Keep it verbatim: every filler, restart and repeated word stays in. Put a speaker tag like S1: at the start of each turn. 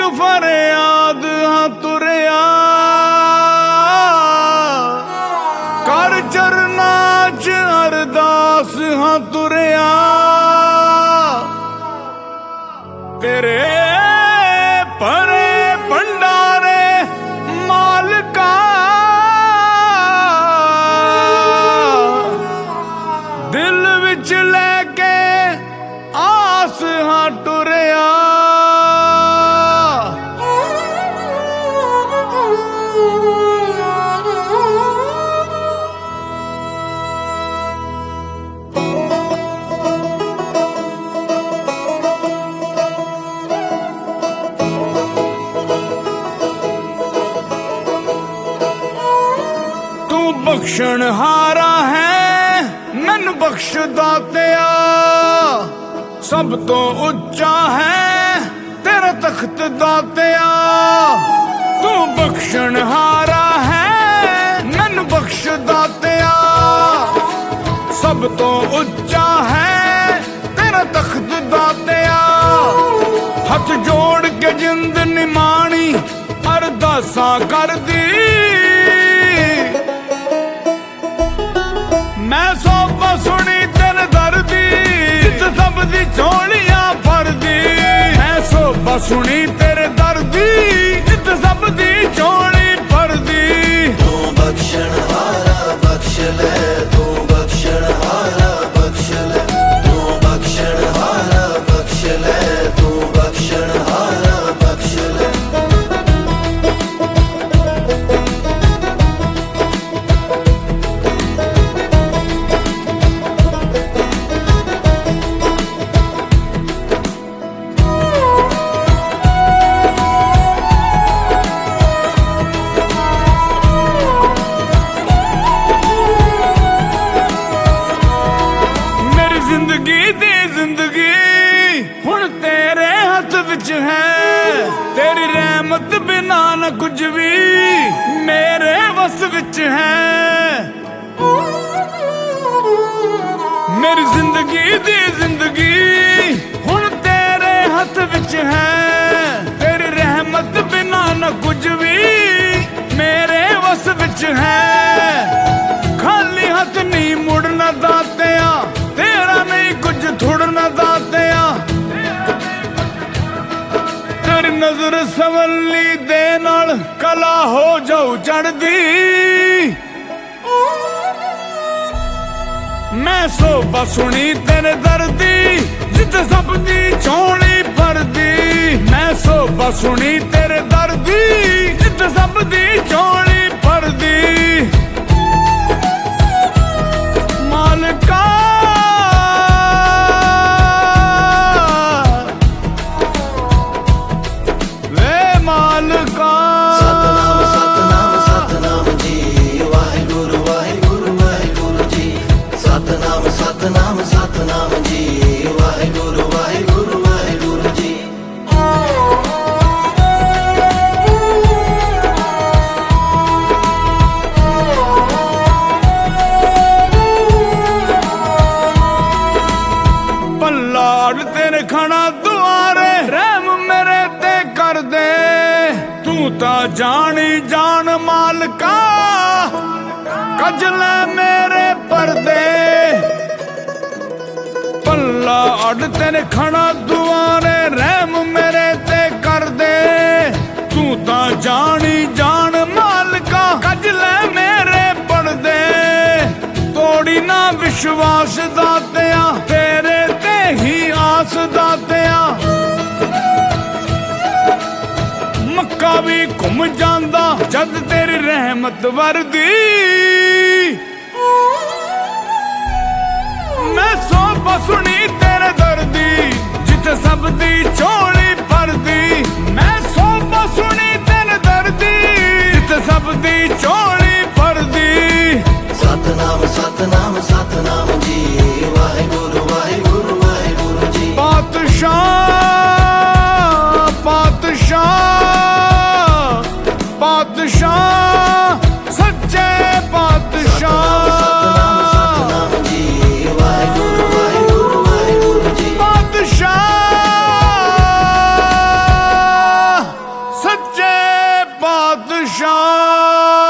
S1: फरियाद हाँ तुरया कर चरना च अरदास हाँ तुरया तेरे परे भंडारे मालका दिल विच लेके आस हाँ टुरया तू बख्शण हारा है मैनू बख्श दातिया सब तो उच्चा है तेरा तख्त दातिया तू बख्शण हारा है मैनू बख्श दातिया सब तो उच्चा है तेरा तख्त दातिया हथ जोड़ के जिंद निमाणी अरदासा कर दी मैं सोबा सुनी तेरे दर्दी जित सब दी झोलियां भर दी मैं सोबा सुनी तेरे दर्दी जित सब दी झोली भर दी
S2: तू बख्शण हारा बख्श ले तू बख्शण हारा बख्श ले तू बख्शण हारा बख्श ले तू बख्शण हारा बख्श ले
S1: जिंदगी दी जिंदगी हुण तेरे हथ विच है तेरी रहमत बिना न कुछ भी मेरे वस विच है मेरी जिंदगी दी जिंदगी हुण तेरे हथ विच है तेरी रहमत बिना न कुछ भी मेरे वस विच है खाली हथ नहीं मुड़ना दातिया तेरा नहीं कुछ थोड़ना दातिया तेरी नजर सवली दे नाल कला हो जाऊ चढ़दी मैं सोबा सुनी तेरे दर्दी जित सब दी झोली भरदी मैं सोबा सुनी तेरे दर्दी जित सब दी झोली भरदी मालका
S2: सतनाम सतनाम सतनाम जी वाहिगुरु वाहिगुरु वाहिगुरु जी सतनाम सतनाम सतनाम जी वाहिगुरु वाहिगुरु वाहिगुरु जी
S1: पल्ला अड़ तेरे खाना दुआरे रहम मेरे ते कर दे तू ता जानी जान मालका कजले मेरे पर्दे पल्ला अड़ तेरे खाना दुआरे रहम मेरे ते कर दे तू ता जानी जान मालका कजले मेरे पर्दे तोड़ी ना विश्वास दातिया तेरे ते ही आस दातिया मक्का भी घुम जांदा जद तेरी रहमत वरदी मैं सोबा सुनी तेरे दर्दी जित सब दी झोली भरदी मैं सोबा सुनी तेरे दर्दी जित सब दी झोली भरदी
S2: सतनाम सतनाम सतनाम जी वाहिगुरु वाहिगुरु वाहिगुरु जी
S1: पातशाह पातशाह पातशाह सच्चे पातशाह
S2: सतनाम जी वाहिगुरु वाहिगुरु वाहिगुरु जी
S1: पातशाह ਪਾਤਸ਼ਾਹ।